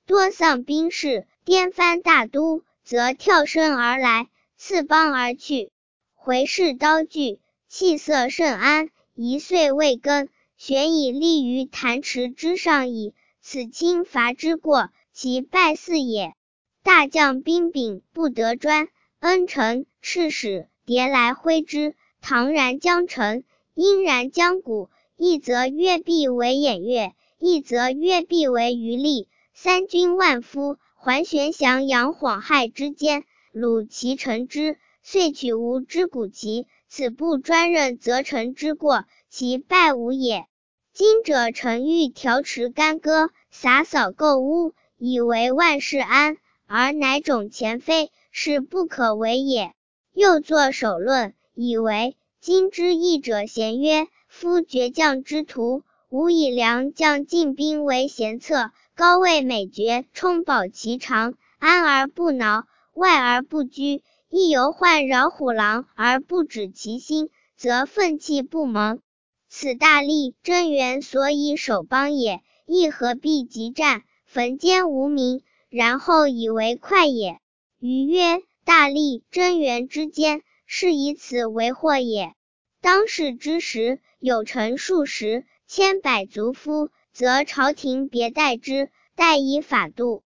多丧兵士，颠翻大都，则跳身而来，刺邦而去。回视刀具，气色甚安，一岁未更，悬以立于坛池之上矣。此轻伐之过，其败四也。大将兵柄不得专，恩臣赤使迭来挥之，唐然将成，殷然将鼓。一则约必为偃月，一则约必为余力。三军万夫，桓玄降阳晃亥之间，虏其臣之，遂取吴之古旗。此不专任则臣之过，其败无也。今者臣欲调持干戈，洒扫垢污，以为万事安，而乃种前非，是不可为也。又作首论，以为今之义者咸曰：夫倔将之徒，吾以良将进兵为贤策，高位美绝，充饱其长，安而不挠，外而不居。亦犹患扰虎狼而不止其心，则愤气不萌。此大利贞元所以守邦也，亦何必急战，焚歼无名，然后以为快也。余曰：大利贞元之间，是以此为祸也。当世之时，有臣数十，千百足夫，则朝廷别待之，待以法度。